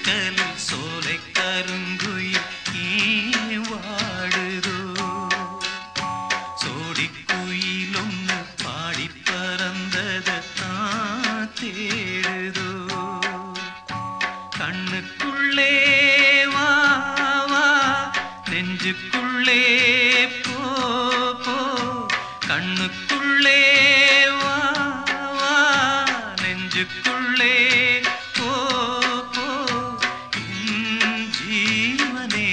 கருக்கலில் சோலை கருங்குயில் ஏன் வாடுதோ சோடிக்குயில் ஒன்று பாடி பறந்ததான் தேடுதோ கண்ணுக்குள்ளே வா வா நெஞ்சுக்குள்ளே போ போ கண்ணுக்குள்ளே வா வா நெஞ்சுக்குள்ளே போ போ என் ஜீவனே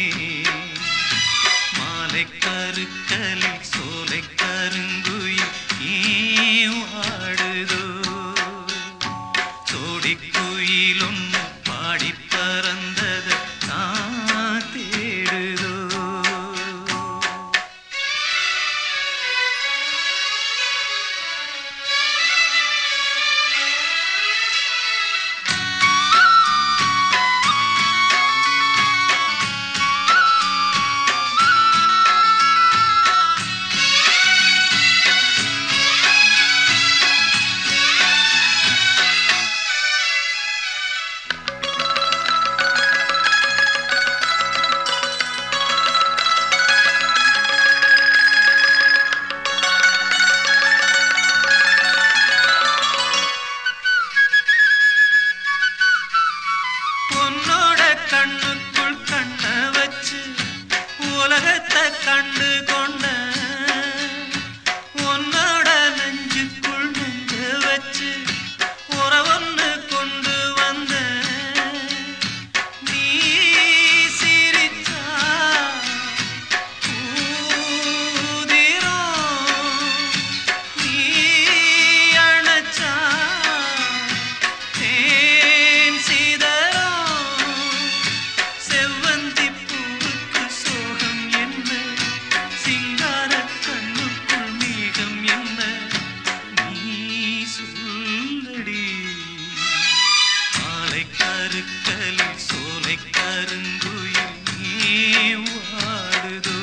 மாலை கருக்கலில் சோலை கருங்குயில் ஏன் வாடுதோ சோடிக்குயில் ஒன்று பாடி பறந்தது நான் தேடுதோ கண்ணுக்குள் கண்ண வச்சு உலகத்தை கண்டு கொண்ட உன்னோட நெஞ்சுக்குள் நெஞ்ச வச்சு உறவொன்னு கொண்டு வந்த நீ சிரிச்சா ஊதிரும் நீ அணைச்சா தேன் சிதறும் செவ்வந்தி பூவுக்கு சோகம் என்ன சிங்கார கண்ணுக்குள் மேகம் என்ன நீ சொல்லடி மாலை கருக்கலில் சோலை கருங்குயில் ஏன் வாடுதோ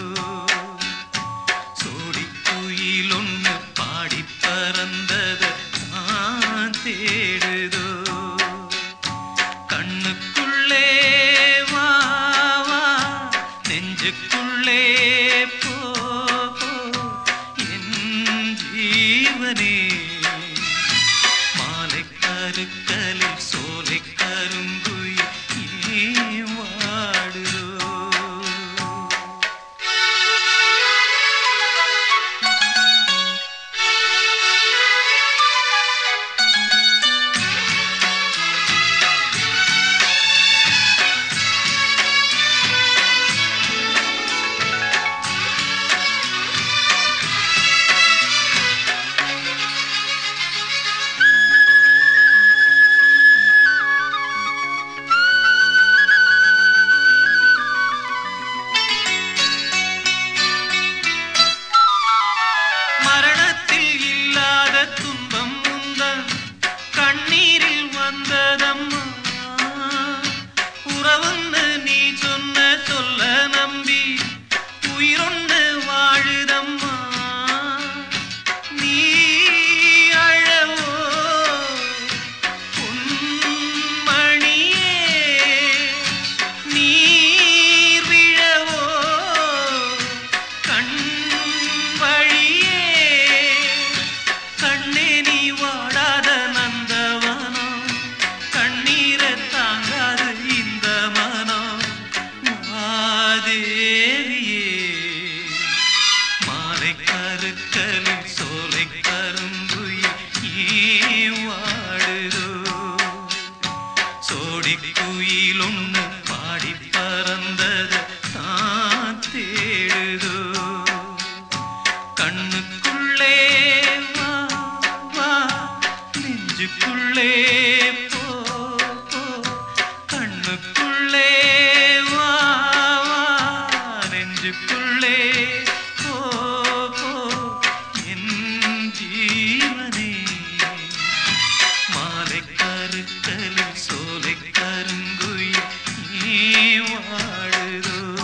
சோடிக்குயில் ஒன்று பாடி பறந்தது நான் தேடுதோ கண்ணுக்குள்ளே வா வா நெஞ்சுக்குள்ளே போ போ என் ஜீவனே மாலை கருக்கலில் சோலை கருங்குயில் ஏன் வாடுதோ மரணத்தில் இல்லாத துன்பம் உந்தன் கண்ணீரில் வந்ததம்மா உறவுன்னு நீ சொன்ன சொல்ல நம்பி உயிரொன்னு வாழுதம்மா நீ அழவோ பொன்மணியே நீர் விழவோ கண் வழியே கண்ணே நீ வாடாத நந்தவனம் கண்ணீரை தாங்காத இந்த மனம் மாதேவியே மாலை கருக்கலில் சோலை கருங்குயில் ஏன் வாடுதோ சோடிக்குயில் ஒன்று பாடி பறந்தது தான் தேடுதோ கண்ணுக்குள்ளே வா வா நெஞ்சுக்குள்ளே போ போ கண்ணுக்குள்ளே வா வா நெஞ்சுக்குள்ளே போ போ என் ஜீவனே மாலை கருக்கலில் சோலை கருங்குயில் ஏன் வாடுதோ